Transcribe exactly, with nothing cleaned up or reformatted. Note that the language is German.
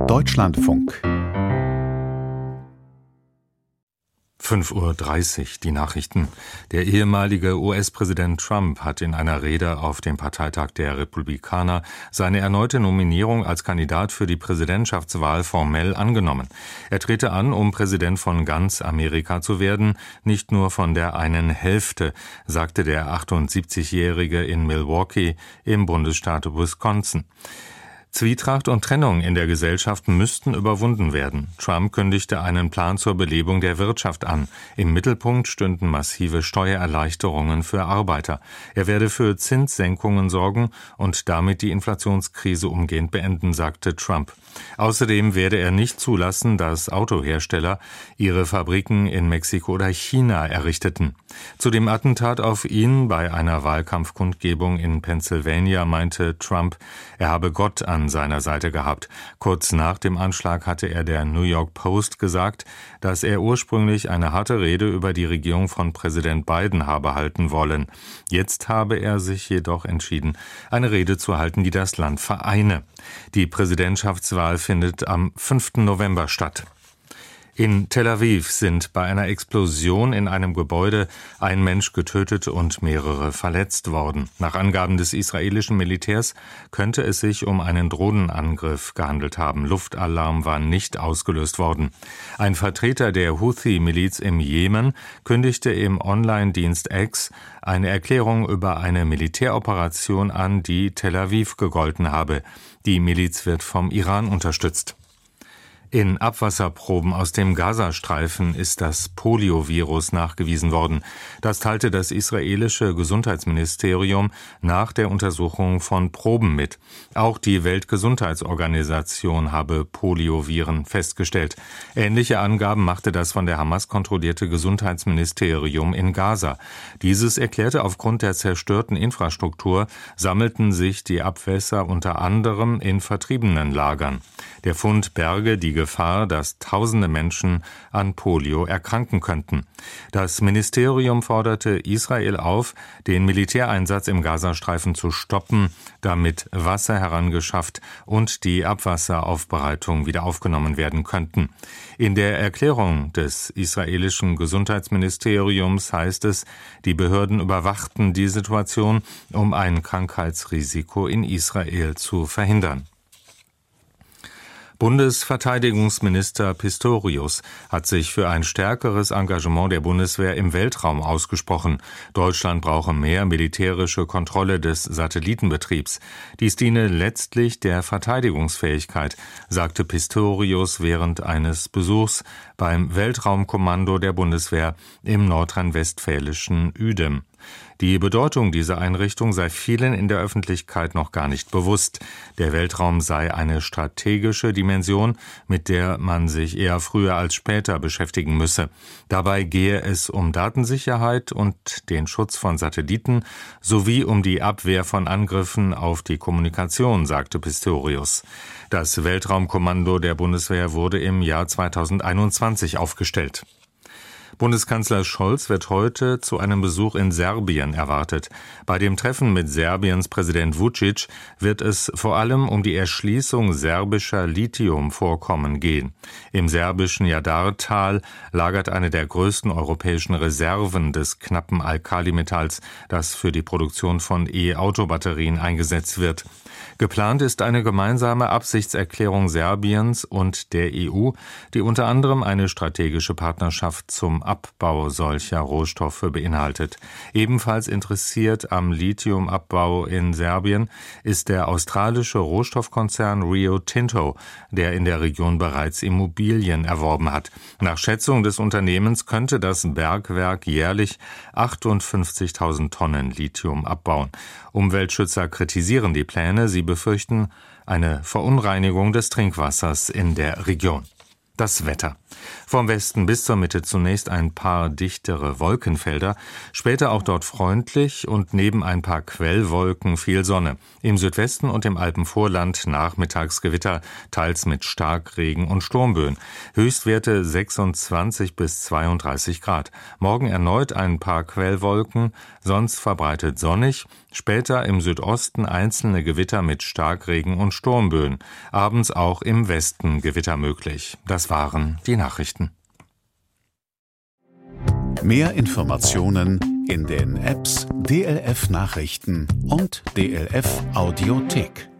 Deutschlandfunk. fünf Uhr dreißig, die Nachrichten. Der ehemalige U S-Präsident Trump hat in einer Rede auf dem Parteitag der Republikaner seine erneute Nominierung als Kandidat für die Präsidentschaftswahl formell angenommen. Er trete an, um Präsident von ganz Amerika zu werden, nicht nur von der einen Hälfte, sagte der achtundsiebzigjährige in Milwaukee im Bundesstaat Wisconsin. Zwietracht und Trennung in der Gesellschaft müssten überwunden werden. Trump kündigte einen Plan zur Belebung der Wirtschaft an. Im Mittelpunkt stünden massive Steuererleichterungen für Arbeiter. Er werde für Zinssenkungen sorgen und damit die Inflationskrise umgehend beenden, sagte Trump. Außerdem werde er nicht zulassen, dass Autohersteller ihre Fabriken in Mexiko oder China errichteten. Zu dem Attentat auf ihn bei einer Wahlkampfkundgebung in Pennsylvania meinte Trump, er habe Gott an seiner Seite gehabt. Kurz nach dem Anschlag hatte er der New York Post gesagt, dass er ursprünglich eine harte Rede über die Regierung von Präsident Biden habe halten wollen. Jetzt habe er sich jedoch entschieden, eine Rede zu halten, die das Land vereine. Die Präsidentschaftswahl findet am fünften November statt. In Tel Aviv sind bei einer Explosion in einem Gebäude ein Mensch getötet und mehrere verletzt worden. Nach Angaben des israelischen Militärs könnte es sich um einen Drohnenangriff gehandelt haben. Luftalarm war nicht ausgelöst worden. Ein Vertreter der Houthi-Miliz im Jemen kündigte im Online-Dienst X eine Erklärung über eine Militäroperation an, die Tel Aviv gegolten habe. Die Miliz wird vom Iran unterstützt. In Abwasserproben aus dem Gazastreifen ist das Poliovirus nachgewiesen worden. Das teilte das israelische Gesundheitsministerium nach der Untersuchung von Proben mit. Auch die Weltgesundheitsorganisation habe Polioviren festgestellt. Ähnliche Angaben machte das von der Hamas kontrollierte Gesundheitsministerium in Gaza. Dieses erklärte, aufgrund der zerstörten Infrastruktur sammelten sich die Abwässer unter anderem in vertriebenen Lagern. Der Fund berge die Gefahr, dass tausende Menschen an Polio erkranken könnten. Das Ministerium forderte Israel auf, den Militäreinsatz im Gazastreifen zu stoppen, damit Wasser herangeschafft und die Abwasseraufbereitung wieder aufgenommen werden könnten. In der Erklärung des israelischen Gesundheitsministeriums heißt es, die Behörden überwachten die Situation, um ein Krankheitsrisiko in Israel zu verhindern. Bundesverteidigungsminister Pistorius hat sich für ein stärkeres Engagement der Bundeswehr im Weltraum ausgesprochen. Deutschland brauche mehr militärische Kontrolle des Satellitenbetriebs. Dies diene letztlich der Verteidigungsfähigkeit, sagte Pistorius während eines Besuchs beim Weltraumkommando der Bundeswehr im nordrhein-westfälischen Uedem. Die Bedeutung dieser Einrichtung sei vielen in der Öffentlichkeit noch gar nicht bewusst. Der Weltraum sei eine strategische Dimension, mit der man sich eher früher als später beschäftigen müsse. Dabei gehe es um Datensicherheit und den Schutz von Satelliten sowie um die Abwehr von Angriffen auf die Kommunikation, sagte Pistorius. Das Weltraumkommando der Bundeswehr wurde im Jahr zweitausendeinundzwanzig aufgestellt. Bundeskanzler Scholz wird heute zu einem Besuch in Serbien erwartet. Bei dem Treffen mit Serbiens Präsident Vučić wird es vor allem um die Erschließung serbischer Lithiumvorkommen gehen. Im serbischen Jadar-Tal lagert eine der größten europäischen Reserven des knappen Alkalimetalls, das für die Produktion von E-Auto-Batterien eingesetzt wird. Geplant ist eine gemeinsame Absichtserklärung Serbiens und der E U, die unter anderem eine strategische Partnerschaft zum Abbau solcher Rohstoffe beinhaltet. Ebenfalls interessiert am Lithiumabbau in Serbien ist der australische Rohstoffkonzern Rio Tinto, der in der Region bereits Immobilien erworben hat. Nach Schätzung des Unternehmens könnte das Bergwerk jährlich achtundfünfzigtausend Tonnen Lithium abbauen. Umweltschützer kritisieren die Pläne, sie befürchten eine Verunreinigung des Trinkwassers in der Region. Das Wetter. Vom Westen bis zur Mitte zunächst ein paar dichtere Wolkenfelder, später auch dort freundlich und neben ein paar Quellwolken viel Sonne. Im Südwesten und im Alpenvorland nachmittags Gewitter, teils mit Starkregen und Sturmböen. Höchstwerte sechsundzwanzig bis zweiunddreißig Grad. Morgen erneut ein paar Quellwolken, sonst verbreitet sonnig. Später im Südosten einzelne Gewitter mit Starkregen und Sturmböen. Abends auch im Westen Gewitter möglich. Das waren die Nachrichten. Mehr Informationen in den Apps D L F Nachrichten und D L F Audiothek.